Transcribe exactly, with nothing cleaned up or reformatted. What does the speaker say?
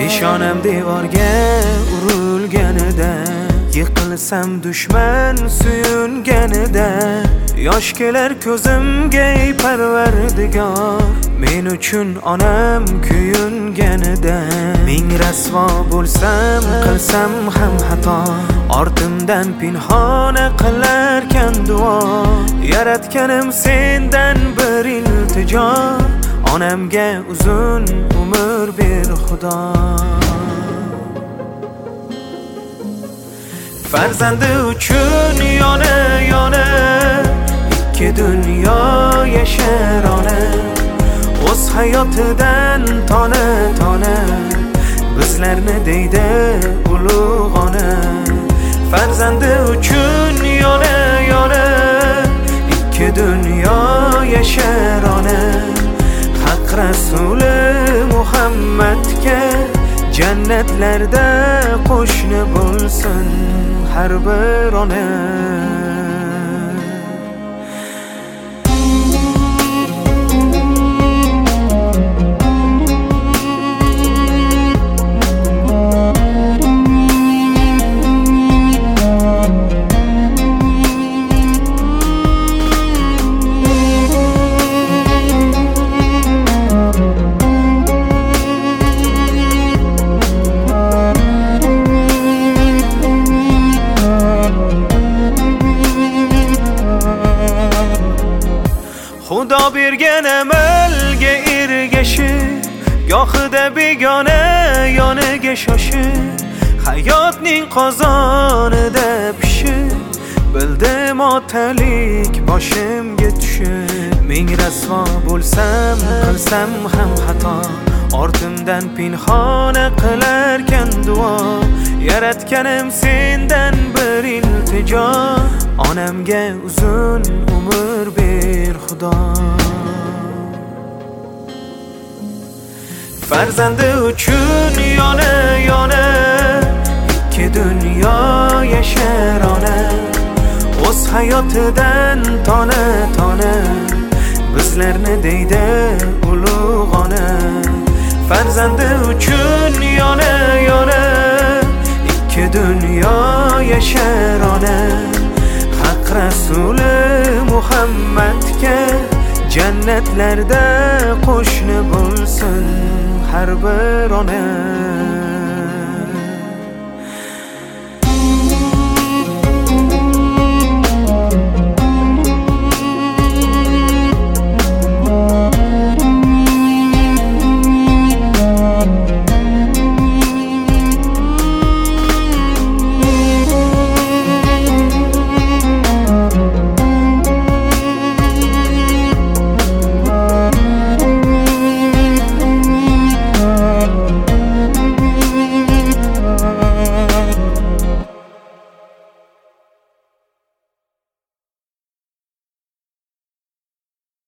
Peshonam devorga urilganida, yiqilsam dushman suyunganida, yosh kelar ko'zimga ey Parvardigor, men uchun onam kuyunganida. Ming rasvo bo'lsam, qilsam ham xato, ortimdan pinhona qilarkan duo. Yaratganim sendan bir iltijo, onamga uzun umr ber Xudo. Farzandi uchun yona yona ikki dunyo yashar ona, o'z hayotidan tona tona bizlarni deydi ulug' ona. Farzandi uchun yona yona ikki dunyo yashar ona, haq rasuli Muhammadga jannatlarda qo'shni bo'lsin har bir ona. Xudo bergan amalga ergashib, gohida begona yoniga shoshib, hayotning qozonida pishib, bildim otalik boshimga tushib. Ming rasvo bo'lsam, qilsam ham xato, ortimdan pinhona qilarkan duo. Yaratganim sendan bir iltijo, onamga uzun umr ber Xudo. Farzandi uchun yona yona ikki dunyo yashar ona, o'z hayotidan tona tona bizlarni deydi ulug' ona. Farzandi uchun yona yona ikki dunyo yashar ona, haq rasuli Muhammadga jannatlarda qo'shni bo'lsin har bir ona.